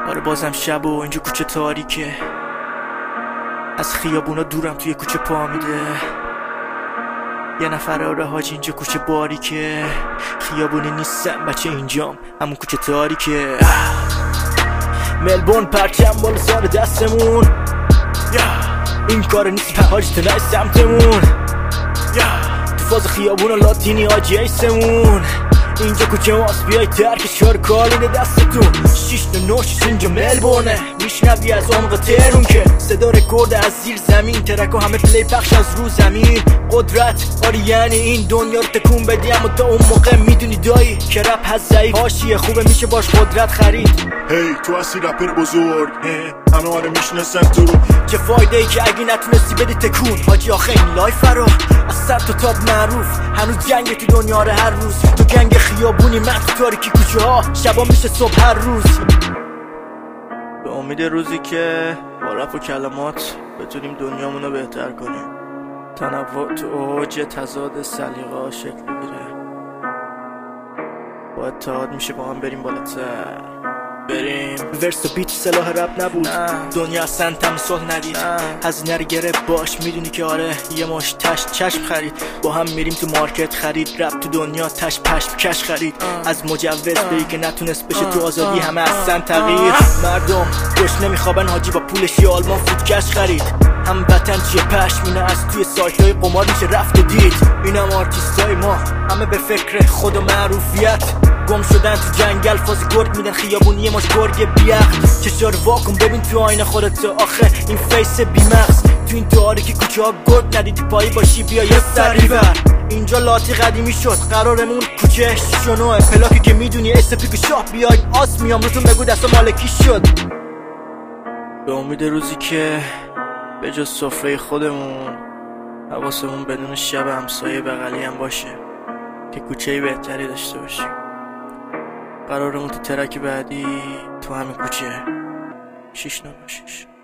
آره بازم شب و اینجا کوچه تاریکه، از خیابونا دورم توی کوچه پا میده. یه نفر آره حاج اینجا کوچه باریکه، خیابونی نیستم بچه اینجام همون کوچه تاریکه. ملبورن پرچم بالا سر دستمون، این کار نیست حاج تنای سمتمون، تو فاز خیابون لاتینی حاجی ایسمون. اینجا کوچه ماست بیای ترک شار کارینه دستتون. 6 تا 9 اینجا ملبورنه، میشنوی از عمق تهرون که صدا رکورد از زیر زمین، ترک و همه پلی پخش از رو زمین. قدرت آره یعنی این دنیا رو تکون بدی، اما تا اون موقع میدونی دایی که رپ هست ضعیف، حاشیه خوبه میشه باش قدرت خرید. هی تو هستی رپر بزرگ، همه آره میشناسن تو رو، چه فایده ای که اگه نتونستی بدی تکون حاجی. آخه این لایف رو از 100 تا تاب معروف، هنوز جنگ تو دنیا رو هر روز. تو گنگ خیابونی من تو تاریکی کوچه ها، شبا میشه صبح هر روز. به امید روزی که با رپ و کلمات بتونیم دنیامونو بهتر کنیم، تنوع تو اوج تضاد سلیقه‌ها شکل بگیره، با اتحاد میشه با هم بریم بالاتر. بریم ورس و بیت سلاح رپ نبود، دنیا اصلا تمثال ندید. هزینه رو گرفت باش میدونی که آره یه ماش تش چشم خرید. با هم میریم تو مارکت خرید، رپ تو دنیا تش پشم کش خرید. از مجوز بری که نتونست بشه تو آزادی، همه اصلا تغییر. مردم گوش نمیخوابن حاجی، با پولش یه آلمان فودکش خرید. هم وطن چیه پشمینه، از توی سایت های قمار میشه رفت و دید. اینم آرتیستای ما همه به فکر خود و معروفیت، گم شدن تو جنگل فاز گرگ میدن خیابونی یه ماش گرگ بیعقل. چشار واکن ببین تو آینه خودت، آخه این فیس بیمغز. تو این تاریکی کوچه ها گرگ ندیدی پایی باشی بیا یه سری بر. اینجا لاتی قدیمی شد قرارمون کوچه شنوه، پلاکی که میدونی استپیک شاه بیاید آس میام روتون بگو دست مالکی شد. به امید روزی که به جز سفره خودمون حواسمون بدون شب همسایه بغلی هم باشه، که کوچه بهتری داشته باشیم. قرارمون تو ترک بعدی تو همین کوچه 6 9 6